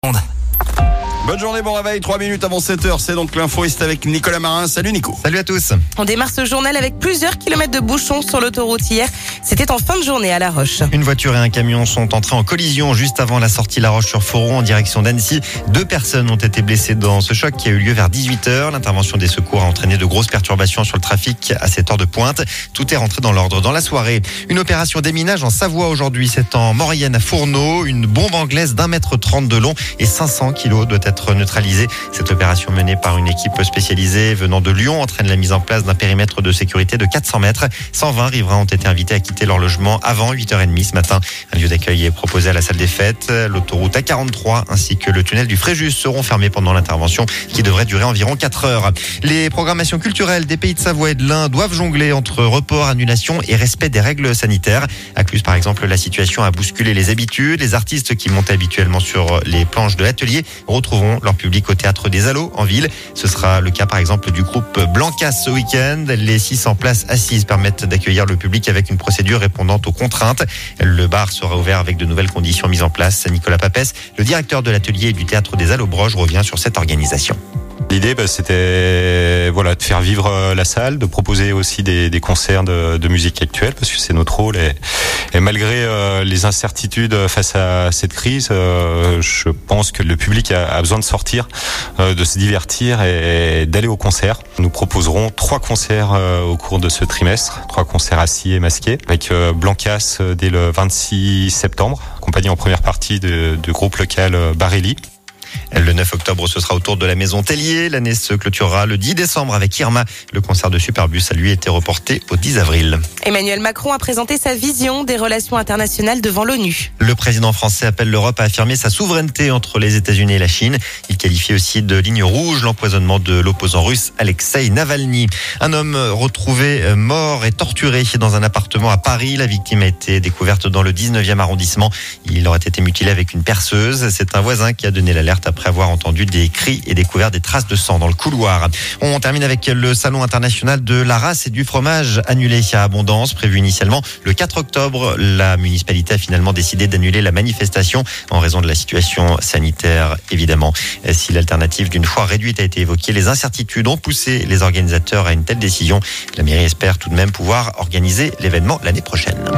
Bonne journée, bon réveil, 3 minutes avant 7h, c'est donc l'info, et c'est avec Nicolas Marin. Salut Nico. Salut à tous. On démarre ce journal avec plusieurs kilomètres de bouchons sur l'autoroute hier. C'était en fin de journée à La Roche. Une voiture et un camion sont entrés en collision juste avant la sortie La Roche-sur-Foron en direction d'Annecy. 2 personnes ont été blessées dans ce choc qui a eu lieu vers 18h. L'intervention des secours a entraîné de grosses perturbations sur le trafic à cette heure de pointe. Tout est rentré dans l'ordre dans la soirée. Une opération déminage en Savoie aujourd'hui. C'est en Maurienne à Fourneau. Une bombe anglaise d'1,30 m de long et 500 kg doit être neutralisée. Cette opération menée par une équipe spécialisée venant de Lyon entraîne la mise en place d'un périmètre de sécurité de 400 mètres. 120 riverains ont été invités à quitter leur logement avant 8h30 ce matin. Un lieu d'accueil est proposé à la salle des fêtes. L'autoroute A43 ainsi que le tunnel du Fréjus seront fermés pendant l'intervention qui devrait durer environ 4 heures. Les programmations culturelles des Pays de Savoie et de l'Ain doivent jongler entre report, annulation et respect des règles sanitaires. À Cluse, par exemple, la situation a bousculé les habitudes. Les artistes qui montaient habituellement sur les planches de l'atelier retrouveront leur public au théâtre des Allos en ville. Ce sera le cas par exemple du groupe Blancas ce week-end. Les 600 places assises permettent d'accueillir le public avec une procédure répondant aux contraintes. Le bar sera ouvert avec de nouvelles conditions mises en place. Nicolas Papès, le directeur de l'atelier et du théâtre des Allos-Broges, revient sur cette organisation. L'idée, c'était de faire vivre la salle, de proposer aussi des concerts de musique actuelle, parce que c'est notre rôle. Et malgré les incertitudes face à cette crise, je pense que le public a besoin de sortir, de se divertir et d'aller au concert. Nous proposerons 3 concerts au cours de ce trimestre, 3 concerts assis et masqués, avec Blancas dès le 26 septembre, accompagné en première partie du groupe local Barelli. Le 9 octobre, ce sera au tour de la Maison Tellier. L'année se clôturera le 10 décembre avec Irma. Le concert de Superbus a lui été reporté au 10 avril. Emmanuel Macron a présenté sa vision des relations internationales devant l'ONU. Le président français appelle l'Europe à affirmer sa souveraineté entre les États-Unis et la Chine. Il qualifie aussi de ligne rouge l'empoisonnement de l'opposant russe Alexei Navalny. Un homme retrouvé mort et torturé dans un appartement à Paris. La victime a été découverte dans le 19e arrondissement. Il aurait été mutilé avec une perceuse. C'est un voisin qui a donné l'alerte après avoir entendu des cris et découvert des traces de sang dans le couloir. On termine avec le salon international de la race et du fromage annulé à Abondance, prévu initialement le 4 octobre. La municipalité a finalement décidé d'annuler la manifestation en raison de la situation sanitaire, évidemment. Si l'alternative d'une foire réduite a été évoquée, les incertitudes ont poussé les organisateurs à une telle décision. La mairie espère tout de même pouvoir organiser l'événement l'année prochaine.